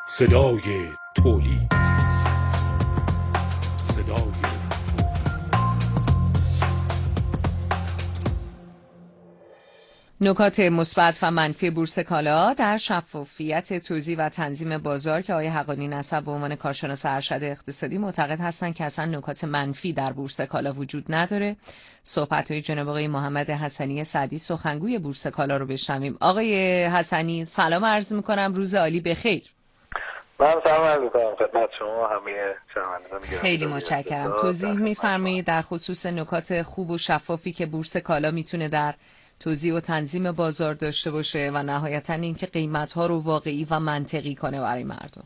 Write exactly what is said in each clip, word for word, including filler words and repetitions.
صدای تولید، صدای نکات مثبت و منفی بورس کالا در شفافیت توزیع و تنظیم بازار که آقای حقانی نسب به عنوان کارشناس ارشد اقتصادی معتقد هستند که اصلا نکات منفی در بورس کالا وجود نداره. صحبت‌های جناب آقای محمد حسنی سعدی سخنگوی بورس کالا رو بشنویم. آقای حسنی سلام عرض می‌کنم، روز عالی بخیر. من سلام عرض می‌کنم خدمت شما همه شنوندگان گرامی. خیلی متشکرم. توضیح می‌فرمایید در خصوص نکات خوب و شفافی که بورس کالا میتونه در توزیع و تنظیم بازار داشته باشه و نهایتاً اینکه قیمت‌ها رو واقعی و منطقی کنه برای مردم.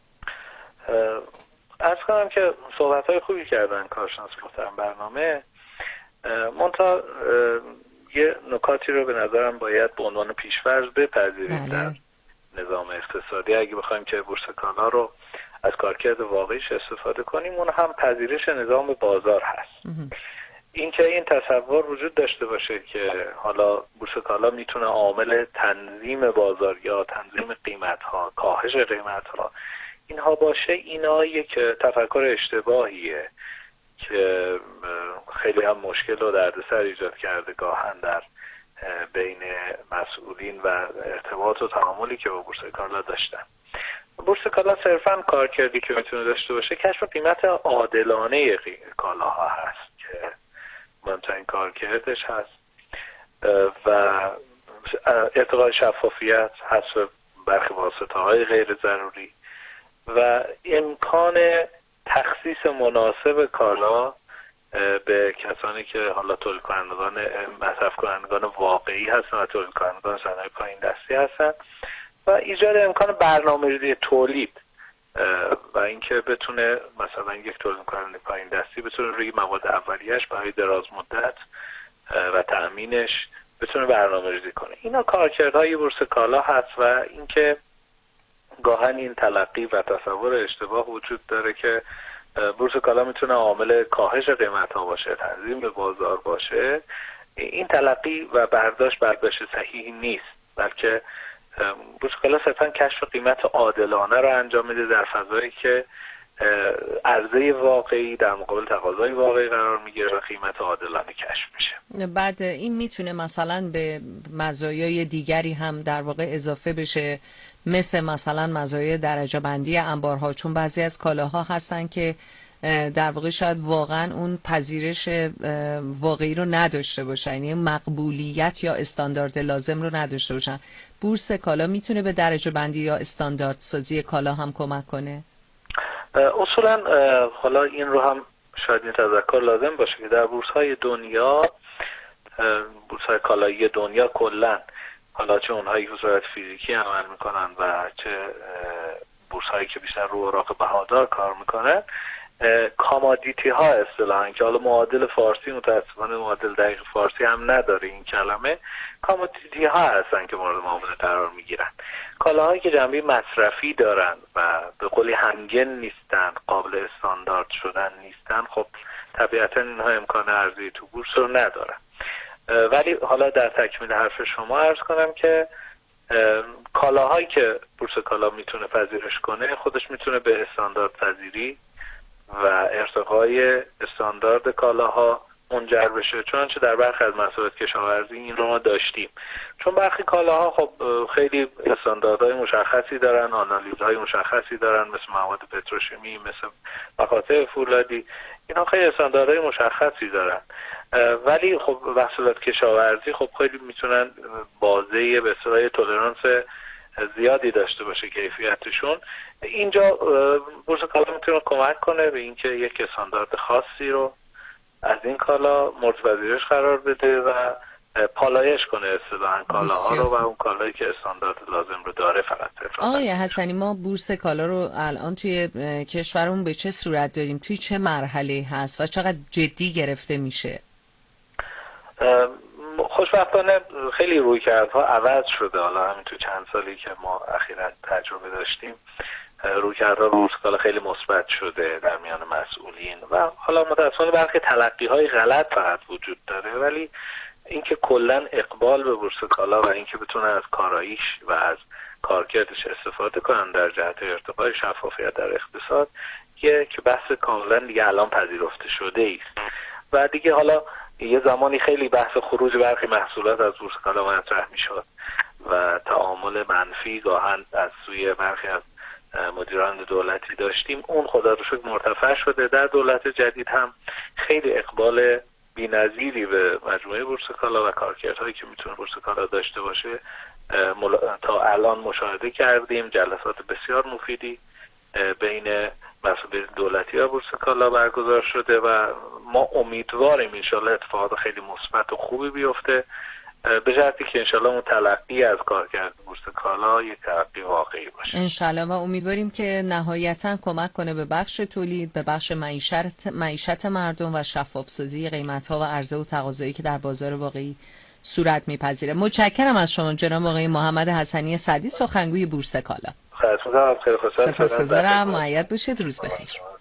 عرض کنم که صحبت‌های خوبی کردن کارشناس محترم برنامه. منتها یه نکاتی رو به نظرم باید به عنوان پیش‌فرض بپذیریم در نظام اقتصادی. اگه بخوایم که بورس کالا رو از کارکرد واقعیش استفاده کنیم، اون هم پذیرش نظام بازار هست. اینکه این تصور وجود داشته باشه که حالا بورس کالا میتونه عامل تنظیم بازار یا تنظیم قیمت ها، کاهش قیمت ها اینها باشه، اینا یک تفکر اشتباهیه که خیلی هم مشکل و دردسر ایجاد کرده گاهن در بین مسئولین و ارتباط و تعاملی که با بورس کالا داشتن. بورس کالا صرفاً کارکردی که میتونه داشته باشه کشف قیمت عادلانه کالاها هست که مهمترین کارکردش هست و ارتقاء شفافیت، حذف برخی واسطه‌های غیر ضروری و امکان تخصیص مناسب کالا به کسانی که حالا تولید کنندگان مصرف کنندگان واقعی هستن و تولید کنندگان صنایع پایین دستی هستن و ایجاد امکان برنامه‌ریزی تولید و اینکه بتونه مثلا یک تولید کننده پایین دستی بتونه روی مواد اولیه‌اش برای دراز مدت و تأمینش بتونه برنامه‌ریزی کنه. اینا کارکردهای بورس کالا هست و اینکه گاهن این تلقی و تصور اشتباه وجود داره که بورس کالا میتونه عامل کاهش قیمت‌ها باشه، تنظیم بازار باشه. این تلقی و برداشت برداشت صحیحی نیست، بلکه بورس کالا صرفاً کشف قیمت عادلانه رو انجام میده در فضایی که عرضه واقعی در مقابل تقاضای واقعی قرار میگیره و قیمت عادلانه کشف میشه. بعد این میتونه مثلا به مزایای دیگری هم در واقع اضافه بشه، مثل مثلا مزایای درجه بندی انبارها، چون بعضی از کالاها هستن که در واقع شاید واقعا اون پذیرش واقعی رو نداشته باشن، یعنی مقبولیت یا استاندارد لازم رو نداشته باشن. بورس کالا میتونه به درجه بندی یا استاندارد سازی کالا هم کمک کنه؟ اصولا حالا این رو هم شاید این تذکر لازم باشه که در بورس های دنیا، بورس های کالایی دنیا کلن، حالا چه اونهایی که به صورت فیزیکی عمل میکنن و چه بورس هایی که بیشتر رو اوراق بهادار کار میکنن، کامادیتی ها اصطلاحاً که حالا معادل فارسی متاسفانه معادل دقیق فارسی هم نداره این کلمه، کامادیتی ها هستن که مورد معامله قرار میگیرن. کالاهایی که جنبه مصرفی دارن و به قولی همگن نیستن، قابل استاندارد شدن نیستن، خب طبیعتا اینها امکان عرضه تو بورس رو ندارن. ولی حالا در تکمیل حرف شما عرض کنم که کالاهایی که بورس کالا میتونه پذیرش کنه خودش میتونه به استاندارد پذیری و ارتقای استاندارد کالاها منجر بشه، چنانچه در برخی از مسائل کشاورزی این رو ما داشتیم. چون برخی کالاها خب خیلی استانداردهای مشخصی دارن، آنالیزهای مشخصی دارن، مثل مواد پتروشیمی، مثل مقاطع فولادی، اینا خیلی استانداردهای مشخصی دارن، ولی خب محصولات کشاورزی خب خیلی میتونن بازه به اصطلاح تولرانس زیادی داشته باشه کیفیتشون. اینجا بورس کالا میتونه کمک کنه به اینکه یک استاندارد خاصی رو از این کالا مورد پذیرش قرار بده و پالایش کنه اصطلاحاً کالاها رو و اون کالایی که استاندارد لازم رو داره فقط. آقای حسنی، ما بورس کالا رو الان توی کشورمون به چه صورت داریم؟ توی چه مرحله هست و چقدر جدی گرفته میشه؟ خوشبختانه خیلی رویکردها عوض شده. حالا همین تو چند سالی که ما اخیراً تجربه داشتیم رویکردها بورس کالا خیلی مثبت شده در میان مسئولین و حالا متأسفانه برخی تلقی‌های غلط فقط وجود داره، ولی اینکه کلاً اقبال به بورس کالا و اینکه بتونه از کاراییش و از کارکردش استفاده کنن در جهت ارتقای شفافیت در اقتصاد، که که بحث کاملا دیگه الان پذیرفته شده است و دیگه حالا یه زمانی خیلی بحث خروج برخی محصولات از بورس کالا مطرح میشد و تعامل منفی گاهن از سوی برخی از مدیران دولتی داشتیم. اون خدا رو شکر مرتفع شده. در دولت جدید هم خیلی اقبال بی‌نظیری به مجموعه بورس کالا و کارکردهایی که میتونه بورس کالا داشته باشه تا الان مشاهده کردیم. جلسات بسیار مفیدی بین مسئولین دولتی و بورس کالا برگزار شده و ما امیدواریم انشالله اتفاقات خیلی مثبت و خوبی بیفته، به شرطی که انشالله اون تلقی از کارکرد بورس کالا یک تلقی واقعی باشه انشالله، و امیدواریم که نهایتاً کمک کنه به بخش تولید، به بخش معیشت معیشت مردم و شفاف سازی قیمت‌ها و عرضه و تقاضایی که در بازار واقعی صورت میپذیره. متشکرم از شما جناب آقای محمد حسنی سعدی، سخنگوی بورس کالا. خیلی خوشحالم. سپاسگزارم. مؤید باشید. روز بخیر.